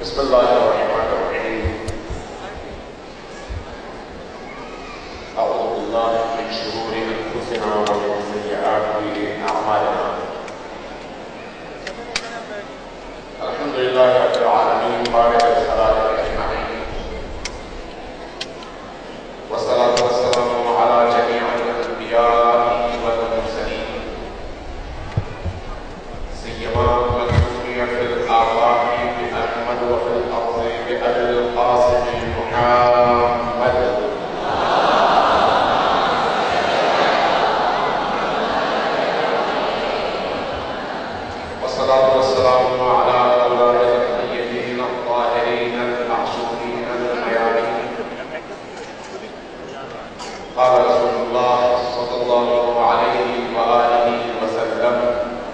بسم اللہ الرحمن الرحیم اعوذ باللہ من شرور انفسنا ومن سیئات اعمالنا الحمد للہ رب العالمین بارک الصلاۃ اجمعین والصلاۃ والسلام علی جمیع الانبیاء والمرسلین سیما من سمي في الآفاق بأحمد وفي الأرض بأبي القاسم محمد والصلاة والسلام على أولاد الطيبين الطاهرين المعصومين الميامين قال رسول الله صلى الله عليه وآله وسلم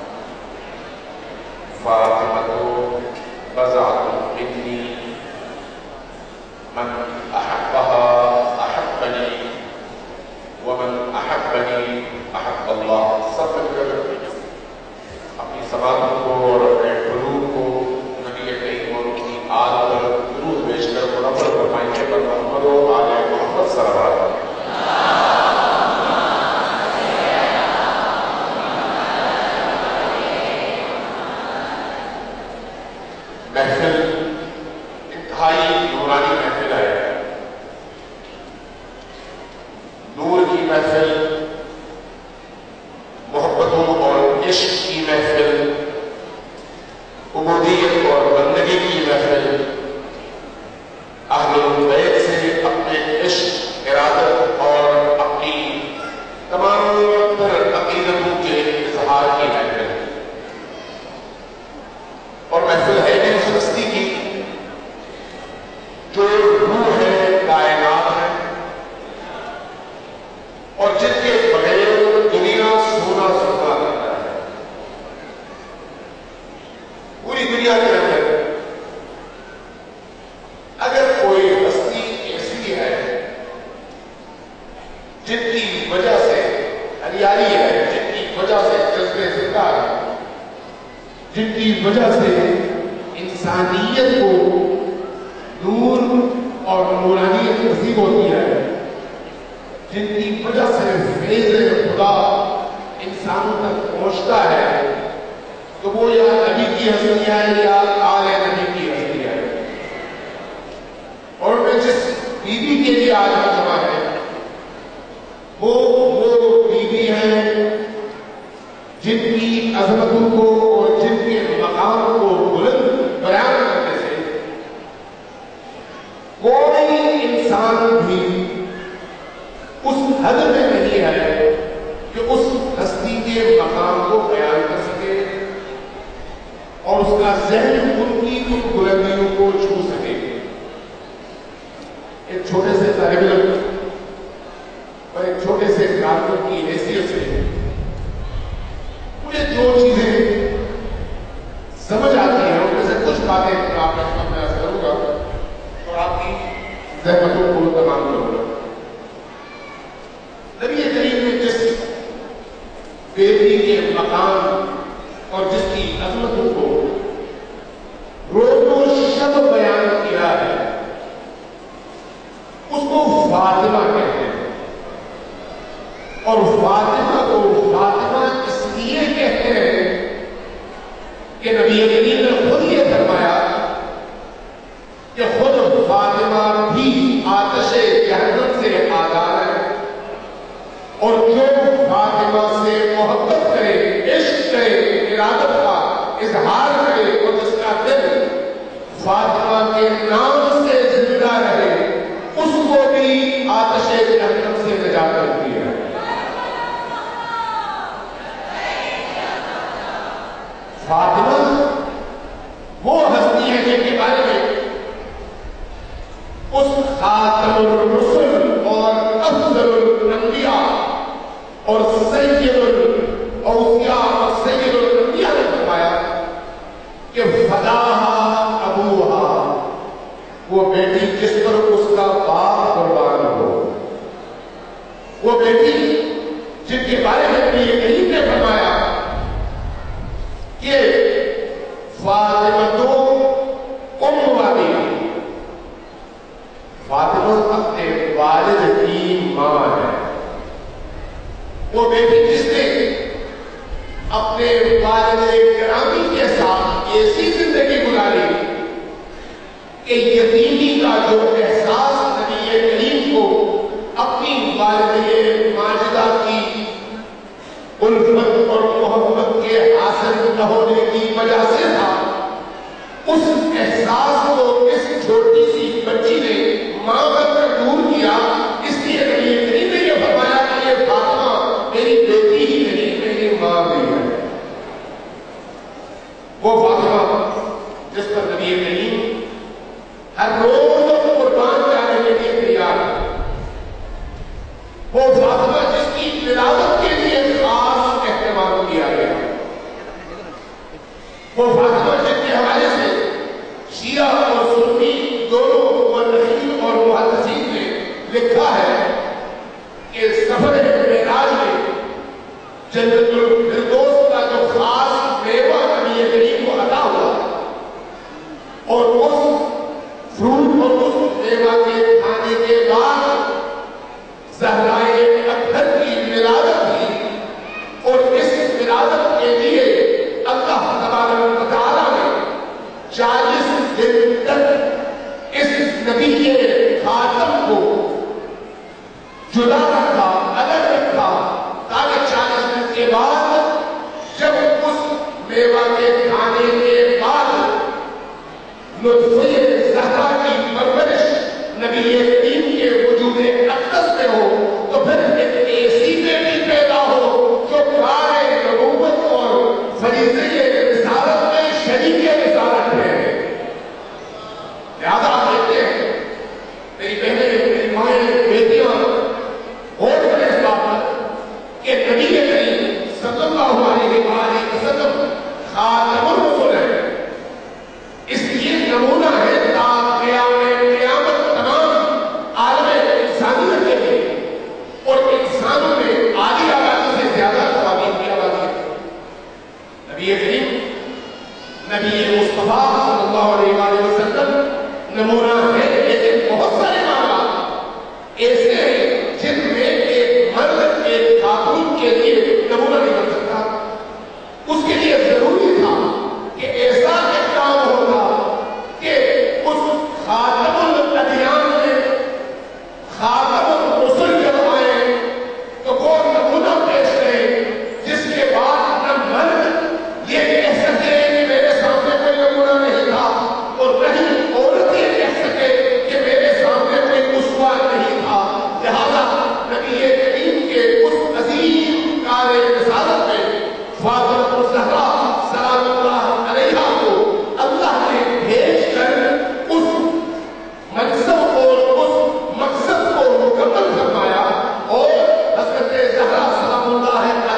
فاطمة بضعة مني من أحبها أحبني ومن أحبني أحب الله سفر کر اپنی سوالوں کو اور اپنے قلوب کو نبی کریم اور ان کی آل پر درود بھیج کر منور فرمائیے پر محمد و آل محمد صلوات اللہ محفل انتہائی نورانی محفل ہے، نور کی محفل، محبتوں اور عشق کی محفل، عبودیت اور بندگی کی محفل، اہل البیت سے اپنے عشق، ارادت اور اپنی تمام تر عقیدتوں کے اظہار کی محفل، اور محفل ہے بھی اس ہستی کی جو روح ہے، کائنات ہے، اور جن کے بغیر دنیا سونا سونا کرتا ہے. پوری دنیا کے اندر اگر کوئی ہستی ایسی ہے جن کی وجہ سے ہریالی ہے، جن کی وجہ سے جذبے زندہ ہے، جن کی وجہ سے انسانیت کو نور اور نورانیت نصیب ہوتی ہے، جن کی وجہ سے فیض خدا انسانوں تک پہنچتا ہے، تو وہ یا نبی کی ہستی ہے یا آل نبی کی ہستی ہے. اور میں جس بیوی کے لیے آج جمع ہے وہ بیوی ہے جن کی عظمتوں کو اور جن کے مقام کو بلند بیان کرنے سے کوئی انسان بھی اس حد میں نہیں ہے کہ اس ہستی کے مقام کو بیان کر سکے اور اس کا ذہن ان کی ان بلندیوں کو چھو سکے. ایک چھوٹے سے طالب علم اور ایک چھوٹے سے کارکن کی حیثیت سے مجھے جو چیزیں سمجھ آتی ہیں ان میں سے کچھ باتیں آپ کے سامنے میں عرض کروں گا اور آپ کی زحمتوں کو تمام کروں گا. نبی کریم نے جس بیٹی کے مقام اور جس کی عظمتوں کو روز و شب بیان کیا ہے اس کو فاطمہ کہتے ہیں، اور فاطمہ کو فاطمہ اس لیے کہتے ہیں کہ نبی کریم نے خود یہ فرمایا کہ خود فاطمہ بھی آتش جہنم سے آزاد ہے، اور جو فاطمہ سے محبت کرے، عشق کرے، ارادت کا اظہار کرے اور جس کا دل فاطمہ کے نام سے زندہ رہے اس کو بھی آتش جہنم سے نجات ملتی ہے. فاطمہ وہ ہستی ہے جن کے بارے میں اس خاتم الرسل اور افضل الانبیاء اور سید الاولیاء اور سید الانبیاء نے فرمایا کہ فداہا ابوہا، وہ بیٹی جس پر اس کا باپ قربان ہو، وہ بیٹی جن کے بارے میں نبی کریم نے فرمایا کہ فاطمہ ام ایسی زندگی گزاری کہ یتیمی کا جو احساس نبی کریم کو اپنی والدہ ماجدہ کی الفت اور محبت کے حاصل نہ ہونے کی وجہ سے تھا، اس احساس کو اس چھوٹی سی بچی نے ماں بن کر دور کیا۔ اس لیے نبی کریم نے یہ فرمایا کہ یہ فاطمہ میری بیٹی ہی نہیں، میری ماں بھی ہے۔ وہ فاطمہ جس پر نبی کریم ہر روز قربان جانے کے لیے تیار ہے، وہ فاطمہ جس کی ولادت کے لیے خاص اہتمام کیا گیا، وہ فاطمہ جس کے حوالے سے شیعہ اور سنی دونوں مؤرخین اور محدثین نے لکھا ہے کہ سفر معراج میں جنت الفردوس کا جو خاص میوہ نبی کریم کو عطا ہوا اور اس فروٹ اور اس میوہ کے کھانے کے بعد زہرائے اطہر کی ولادت تھی، اور اس ولادت کے لیے اللہ تبارک و تعالیٰ نے 40 دن تک اس نبی کے خاتم کو جدا رکھا، الگ رکھا، تاکہ 40 دن کے بعد جب اس میوہ کے کھانے کے بعد نطفے زہرا کی پرورش نبی کریم کے وجود اقدس میں ہو، تو پھر ایک ایسی بیٹی پیدا ہو جو کار نبوت اور فریضے رسالت میں شریک رسالت ہے۔ لہذا آپ دیکھتے ہیں میری بہنیں، میری مائیں، بیٹیاں اور بڑے اس بات پر کہ نبی کریم صلی اللہ علیہ وآلہ وسلم خاتم الرسل ہے، اس لیے نمونہ ہے تا قیامت تمام عالم انسانیت کے لیے، اور انسانوں میں آدھی آبادی سے زیادہ خواتین کی آبادی ہے۔ نبی کریم نبی مصطفیٰ صلی اللہ علیہ وآلہ وسلم نمونہ ہے، لیکن بہت سارے معاملات ایسے ہیں جن میں ایک مرد ایک خاتون کے لیے نمونہ نہیں بن سکتا۔ اس کے لیے ضروری تھا کہ ایسا ایک کام ہوگا کہ اس خاتم الادیان میں خاتم الرسل جب آئے تو وہ نمونہ پیش کرے، جس کے بعد نہ مرد یہ کہہ سکے کہ میرے سامنے کوئی نمونہ نہیں تھا، اور نہ ہی عورت یہ کہہ سکے کہ میرے سامنے کوئی اسوہ نہیں تھا۔ لہذا نبی کریم کے اس عظیم کار رسالت میں فاطمہ الزہرا سلام اللہ علیہا کو اللہ نے بھیج کر اس منصب اور اس مقصد کو مکمل فرمایا، اور حضرت زہرا سلام اللہ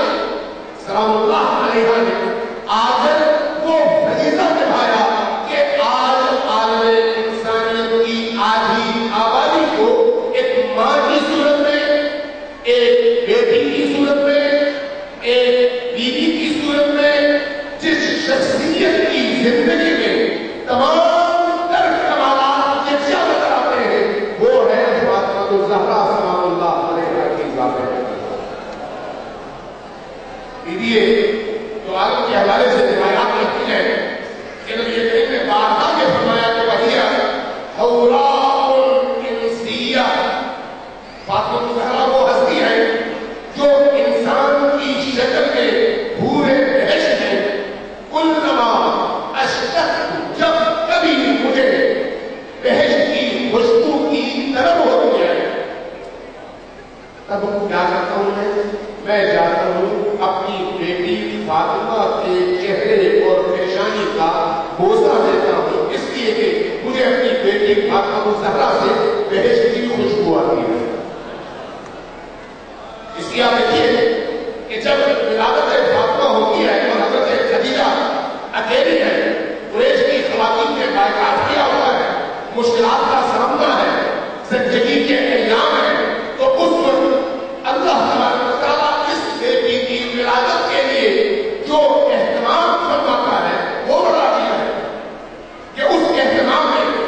علیہا نے آج وہ فریضہ نبھایا کہ آج عالم انسانیت کی آدھی آبادی کو ایک ماں کی صورت میں، ایک بیٹی کی صورت میں، ایک بیوی کی صورت میں، جس شخصیت کی زندگی میں تمام تر کمالات یکجا نظر آتے ہیں، وہ ہے فاطمہ الزہرا سلام اللہ علیہا کی ذات ہے۔ جو عالم کے حوالے سے روایات لکھی ہیں کہ نبی کریم نے بارگاہ میں فرمایا کہ وہی حوراء الانسیہ، فاطمہ الزہرا وہ ہستی ہے جو انسان کی شکل میں حورِ بہشت ہے۔ کلما اشتقت، جب کبھی مجھے بہشت کی خوشبو کی طلب ہوتی ہے، تب کیا کرتا ہوں میں جاتا ہوں اپنی بیٹی فاطمہ کے چہرے اور پیشانی کا بوسہ دیتا ہوں، اس لیے کہ مجھے اپنی بیٹی فاطمہ الزہرا سے بہشت کی خوشبو آتی ہے۔ اس لیے آپ دیکھیے کہ جب ولادت فاطمہ ہوتی ہے اور حضرت خدیجہ اکیلی ہے، قریش کی خواتین نے بائیکاٹ کیا ہوا ہے، مشکلات کا سامنا ہے، زندگی کے ایام ہیں، تو اس وقت اللہ تبارک و تعالیٰ اس بیٹی کی ولادت کے لیے جو اہتمام فرماتا ہے وہ بڑا دیا ہے کہ اس اہتمام میں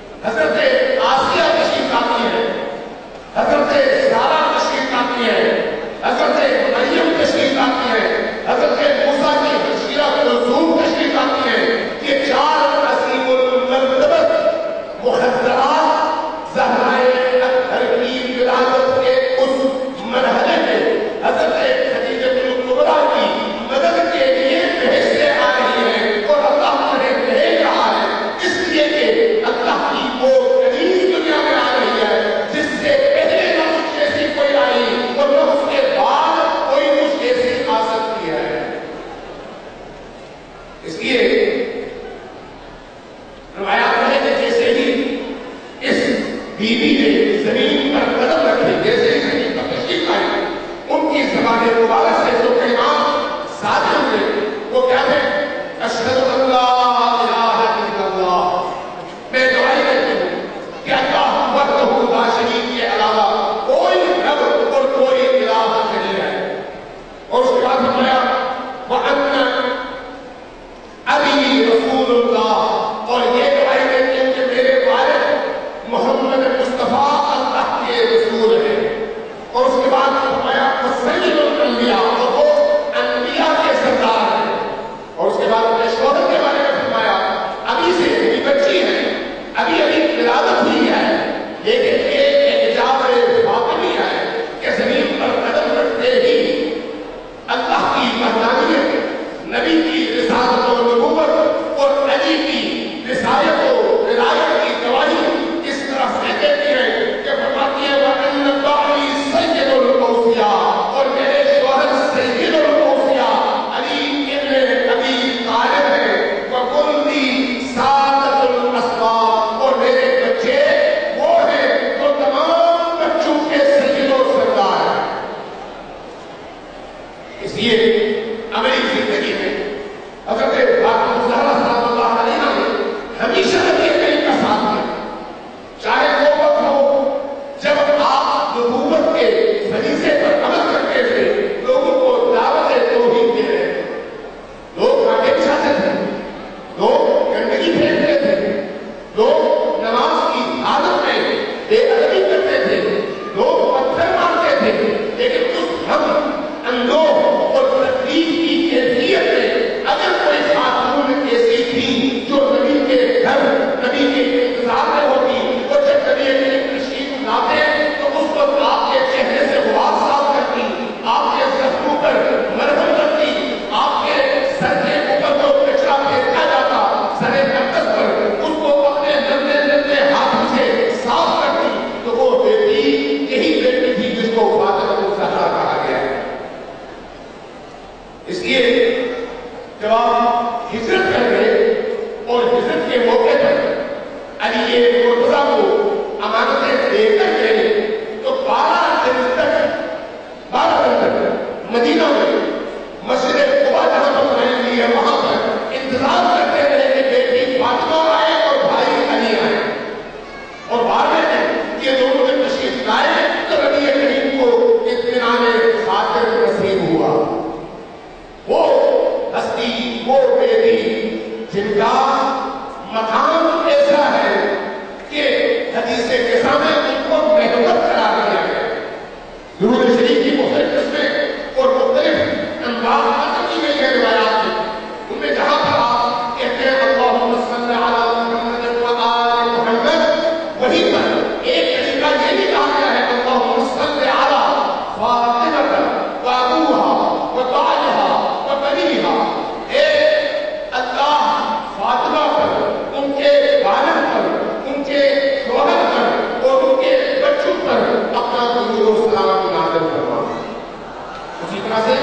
حضرت آسیہ تشریف لاتی ہے، حضرت سارہ تشریف لاتی ہے، کے موقع پر علی مرتضیٰ کو امانتیں دے کر گئے تو 12 دن تک مدینہ میں مسجد قباء جہاں پر بنائی ہوئی ہے وہاں پر انتظار کرتے رہے کہ بیٹی فاطمہ آئے اور بھائی علی آئے، اور 12 دن یہ دونوں جب تشریف لائے تو نبی کریم کو اطمینان خاطر نصیب ہوا۔ وہ ہستی، وہ بیٹی جن کا مقام ایسا ہے کہ حدیث کے سامنے ان کو محبت قرار دیا گیا۔ درود شریف کی مختلف قسمیں اور مختلف انداز نقل کی گئی ہے روایات میں، ان میں جہاں پر آپ کہتے ہیں اللہم صلی علی محمد و آل محمد، وہیں پر ایک طریقہ یہ بھی کہا گیا ہے اللہم صلی علی فاطمہ و ابوہا و بعلہا و بنیہا، اے اللہ فاطمہ پر، ان کے والد پر، ان کے شوہر پر اور ان کے بچوں پر اپنا درود و سلام نازل فرما۔ اسی طرح سے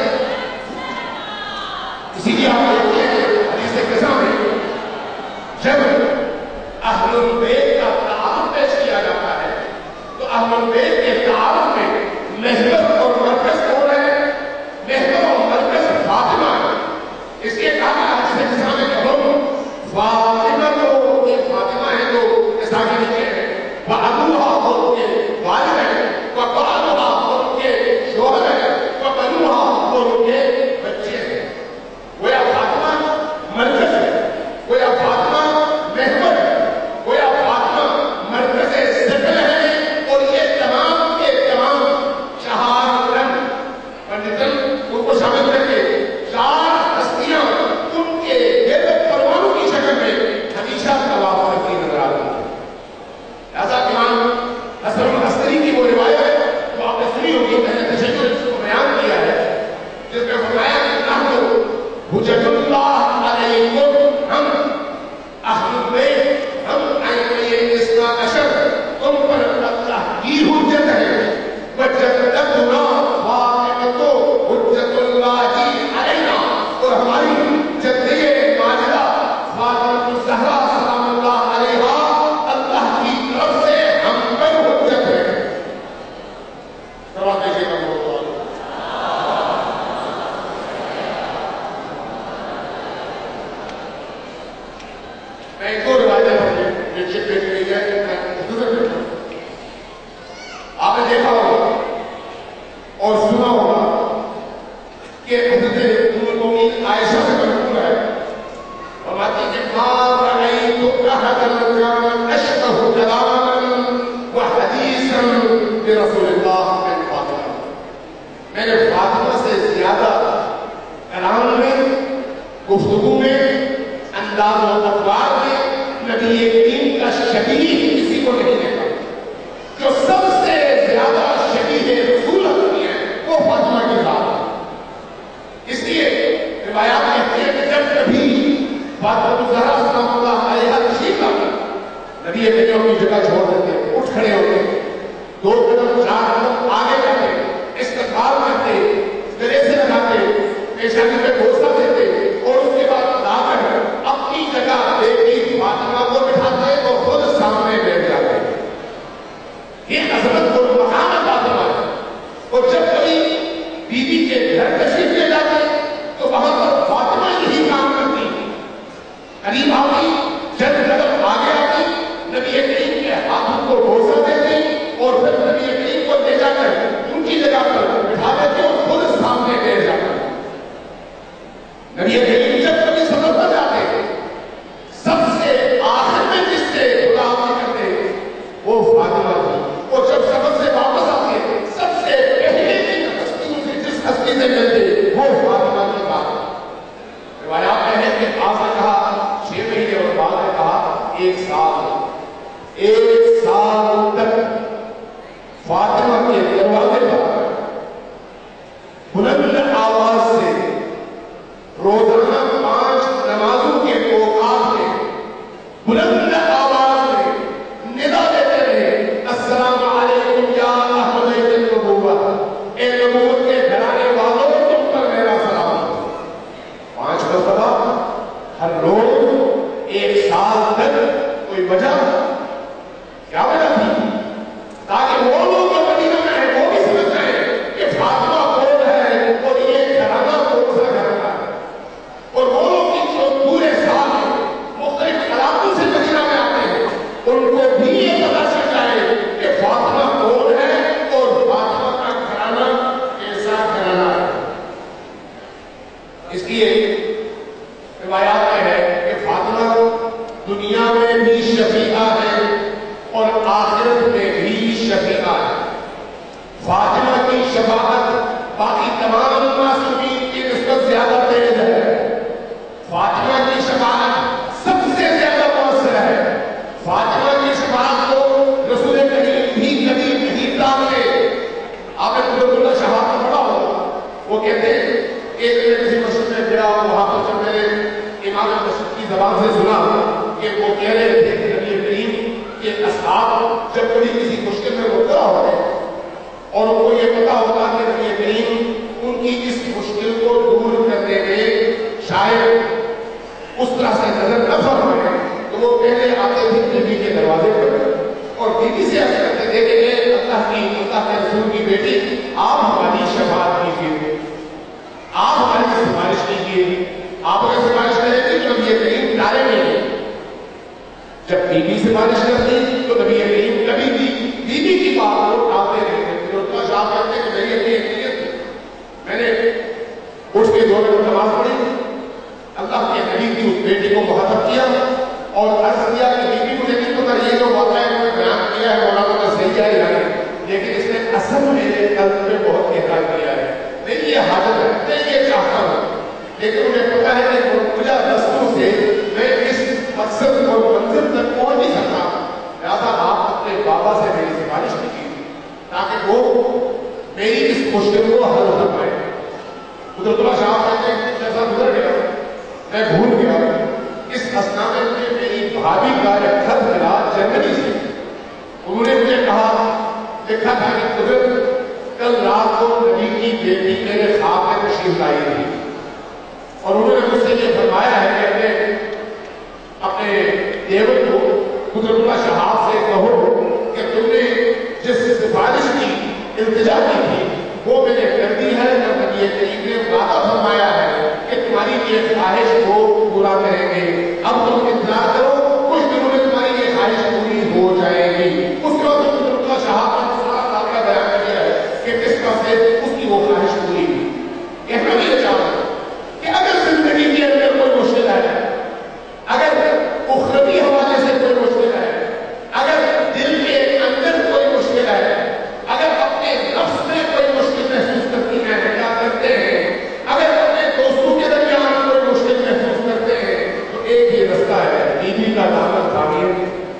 اسی لیے آپ دیکھتے ہیں حدیث کے سامنے جب اہل البیت کا تعارف پیش کیا جاتا ہے تو اہل البیت کے تعارف میں محور اور مرکز کون ہے؟ محور اور مرکز فاطمہ ہے۔ اس کے کہا حدیث کے سامنے کہ ہم فاطمہ کو ایک فاطمہ ہے جو اس آگے نیچے ہے، وَأَبُوهَا اور ان کے والد ہیں، وَبَعْلُهَا اور ان کے شوہر ہیں، وَبَنُوهَا اور ان کے بچے ہیں۔ گویا فاطمہ مرکز ہے، گویا فاطمہ محور ہے، گویا فاطمہ مرکز سکل ہے، اور یہ تمام کے تمام چہار رنگ پنڈتن ان کو شامل کر کے 4 ہستیاں ان کے گرد پروانوں کی شکل میں ہمیشہ طواف کرتی نظر آتی ہیں۔ لہذا امام حسن العسکری کی وہ روایت جو آپ نے سنی ہوگی، میں نے تشیع کو بیان کیا ہے، جس میں فرمایا نحن حجت اللہ علیکم، ہم اہل بیت، ہم ائمہ اثنا عشر، تم پر اللہ کی حجت ہے، وجدتنا فاطمہ حجت اللہ علینا، اور ہماری جدہ ماجدہ فاطمہ الزہرا سلام اللہ علیہا اللہ کی طرف سے ہم پر حجت ہے۔ سوال دیجیے گا بہت میں ایک اور روایت پیش کی ہے، آپ نے دیکھا ہوگا اور سنا ہوگا کہ حضرت ام المؤمنین عائشہ سے منقول ہے، فرماتی کہ ما رأیت احدا کان اشبہ کلاما وحدیثا برسول اللہ من فاطمہ، میں نے فاطمہ سے زیادہ کلام میں، گفتگو میں، انداز و اطوار میں نبی کریم کا شبیہ کسی کو نہیں دیکھا۔ جو سب سے زیادہ شبیہ رسول ہوتی ہے وہ فاطمہ کی ذات ہے۔ اس لیے روایات کہتی ہیں کہ جب کبھی فاطمہ الزہرا سلام اللہ علیہا تشریف لاتی، نبی کریم اپنی جگہ چھوڑ دیتے، اٹھ کھڑے ہوتے، 2 قدم 4 قدم آگے جاتے، استقبال کرتے، گلے سے لگاتے، پیشانی پہ بوسہ دیتے، اور اس کے بعد لا کر اپنی جگہ بیٹی فاطمہ کو بٹھاتے اور خود سامنے بیٹھ جاتے۔ یہ عظمت اور مقام فاطمہ ہے۔ اور جب کبھی بیوی کے گھر تشریف لے جاتے تو وہاں پر فاطمہ یہی کام کرتی، قریب آتی، چند قدم آگے آتی، نبی کریم کے ہاتھوں کو بوسہ دیتی اور پھر نبی کریم کو لے جا کر ان کی جگہ پر بٹھا دیتے اور خود سامنے بیٹھ جاتے۔ نبی کریم جب کبھی سفر پر جاتے سب سے آخر میں جس سے خداوندی کرتے وہ فاطمہ تھی، اور جب سفر سے واپس آتے سب سے پہلے جن ہستیوں سے جس ہستی سے ملتے وہ فاطمہ کی بات۔ روایات میں ہے کہ آپ نے کہا 6 مہینے اور بعد نے کہا 1 سال، 1 سال تک فاطمہ کے دروازے پر بلند آواز سے روزانہ 1 سال تک کوئی وجہ کیا وجہ تھی؟ تاکہ وہ لوگ جو مدینہ میں ہیں وہ بھی سمجھ جائیں کہ فاطمہ کون ہے اور یہ گھرانہ کون سا گھرانہ ہے. اور وہ لوگ جو پورے سال مختلف علاقوں سے مدینہ میں آتے ہیں ان کو بھی یہ پتا چل جائے کہ فاطمہ کون ہے اور فاطمہ کا گھرانہ کیسا گھرانہ ہے. اس لیے روایات میں ہے کہ فاطمہ دنیا میں بھی شفیعہ ہے اور آخرت میں بھی شفیعہ ہے. فاطمہ کی شفاعت باقی تمام معصومین کی نسبت زیادہ تیز ہے. فاطمہ کی شفاعت سب سے زیادہ مؤثر ہے. فاطمہ کی شفاعت کو رسول کریم بھی کبھی نہیں ٹالتے. آپ نے قدرت اللہ شہاب کو پڑھا ہوگا، وہ کہتے ہیں کہ میں کسی مسجد میں گیا وہاں پر جب میں نے امام مسجد کی زبان سے سنا کہ وہ کہہ رہے تھے کہ نبی کریم کے اصحاب جب کبھی کسی مشکل میں مبتلا ہوتے اور ان کو یہ پتا ہوتا کہ نبی کریم ان کی اس مشکل کو دور کرنے میں شاید اس طرح سے نظر نہ فرمائے تو وہ پہلے آتے تھے بیوی کے دروازے پر اور بیوی سے عرض کرتے تھے کہ اللہ کے رسول کی بیٹی آپ ہماری شفاعت کیجیے، آپ ہماری سفارش کیجیے. آپ اگر سفارش کریں گے تو نبی کریم ٹالے نہیں. جب بیوی سفارش کرتی تو نبی کریم کبھی بھی بیوی کی بات کو ٹالتے نہیں تھے. شاہ کہتے کہ میری اپنی نیت میں نے اٹھ کے 2 رکعت نماز پڑھی، اللہ کے نبی کی اس بیٹی کو مخاطب کیا اور عرض کیا کہ بیوی مجھے نہیں پتا یہ جو واقعہ ہے میں بیان کیا ہے مولانا کا صحیح ہے یا نہیں، لیکن اس نے اصل میرے قلب میں بہت گہرا کیا ہے. میری یہ حاجت ہے، میں یہ چاہتا ہوں، لیکن انہیں پتا ہے کہ مجھے رستوں سے میں اس مقصد اور منزل تک پہنچ نہیں سکتا. لہٰذا آپ اپنے بابا سے میری سفارش کیجیے تاکہ وہ میری اس مشکل کو حل کر پائے. قدرت اللہ شاہ کہتے ہیں جیسا گزر گیا میں بھول گیا. اس اسنا میں میری بھابھی کا ایک خط ملا جرمنی سے. انہوں نے مجھے کہا، لکھا تھا کہ قدرت کل رات کو نبی کی بیٹی میرے خواب میں تشریف لائی تھی اور انہوں نے مجھ سے یہ فرمایا ہے کہ اپنے دیور کو قدرت اللہ شہاب سے کہو کہ تم نے جس سفارش کی التجا کی تھی وہ میں نے کر دی ہے اور نبی کریم نے وعدہ فرمایا ہے کہ تمہاری یہ خواہش کو پورا کریں گے. اب تم انتظار کرو، کچھ دنوں میں تمہاری یہ خواہش پوری ہو جائے گی. اس کے بعد قدرت اللہ شہاب نے سارا واقعہ بیان کیا ہے کہ کس طرح سے اس کی وہ خواہش پوری ہوئی. کہنا بھی یہ چاہتا ہوں کہ اگر زندگی کے اندر کوئی مشکل ہے، اگر اخروی حوالے سے کوئی مشکل ہے، اگر دل کے اندر کوئی مشکل ہے، اگر اپنے نفس میں کوئی مشکل محسوس کرتی ہیں کیا کرتے ہیں، اگر اپنے دوستوں کے درمیان کوئی مشکل محسوس کرتے ہیں تو ایک ہی رستہ ہے، بیوی کا دامن تھامیے،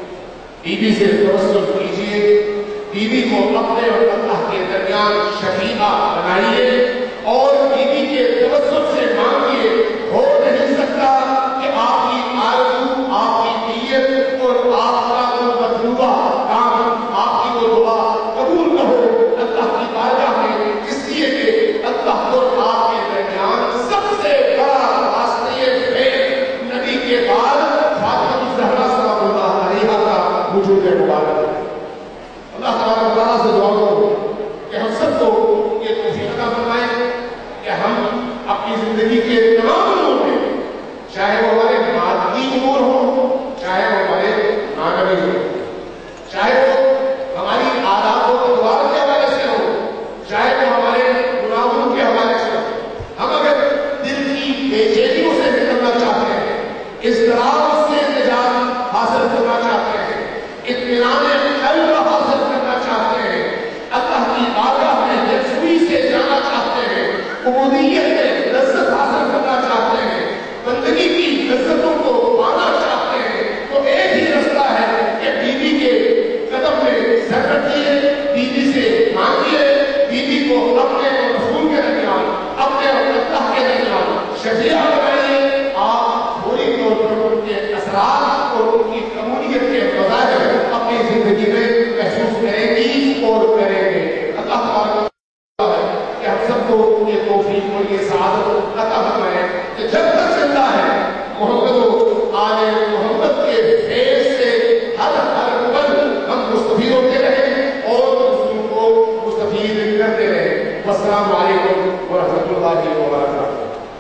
بیوی سے توسل کیجیے، بیوی کو اپنے اور اللہ کے درمیان شفیعہ بنائیے اور بیوی کے توسل سے مانگیے. ہو نہیں سکتا کہ آپ کی آرزو، آپ کی نیت اور آپ کا وہ مطلوبہ کام، آپ کی وہ دعا قبول نہ ہو اللہ کی بارگاہ میں، اس لیے کہ اللہ اور آپ کے درمیان سب سے بڑا واسطہ نبی کے بعد فاطمہ الزہرا سلام اللہ علیہا کا وجود مبارک ہے. اللہ تبارک و تعالیٰ سے دعا کرو کہ ہم سب کو یہ توفیق عطا فرمائے کہ ہم اپنی زندگی کے تمام امور میں، چاہے وہ ہمارے مادی امور ہوں، چاہے وہ ہمارے معنوی ہوں، چاہے وہ ہماری عادات و اقدار کے حوالے سے ہو، چاہے وہ ہمارے گناہوں کے حوالے سے ہو، ہم اگر دل کی بے چینیوں سے نکلنا چاہتے ہیں، اضطراب سے نجات حاصل کرنا چاہتے ہیں، اطمینان قلب حاصل کرنا چاہتے ہیں، اللہ کی بارگاہ میں یکسوئی سے جانا چاہتے ہیں، عبودیت میں لذت حاصل کرنا چاہتے ہیں، بندگی کی لذتوں کو پانا چاہتے ہیں، تو ایک ہی رستہ ہے کہ بیوی کے قدم میں سر رکھیے، بیوی سے مانگیے، بیوی کو اپنے اور رسول کے درمیان، اپنے اور اللہ کے درمیان شفیعہ بنائیے. آپ فوری طور پر ان کے اثرات اور ان کی قبولیت کے مظاہر اپنی زندگی میں محسوس کریں گی اور کریں گے. اللہ تعالیٰ کہ ہم سب کو یہ توفیق اور یہ سعادت عطا فرمائے کہ جب تک زندہ ہے محمد و آل محمد السلام علیکم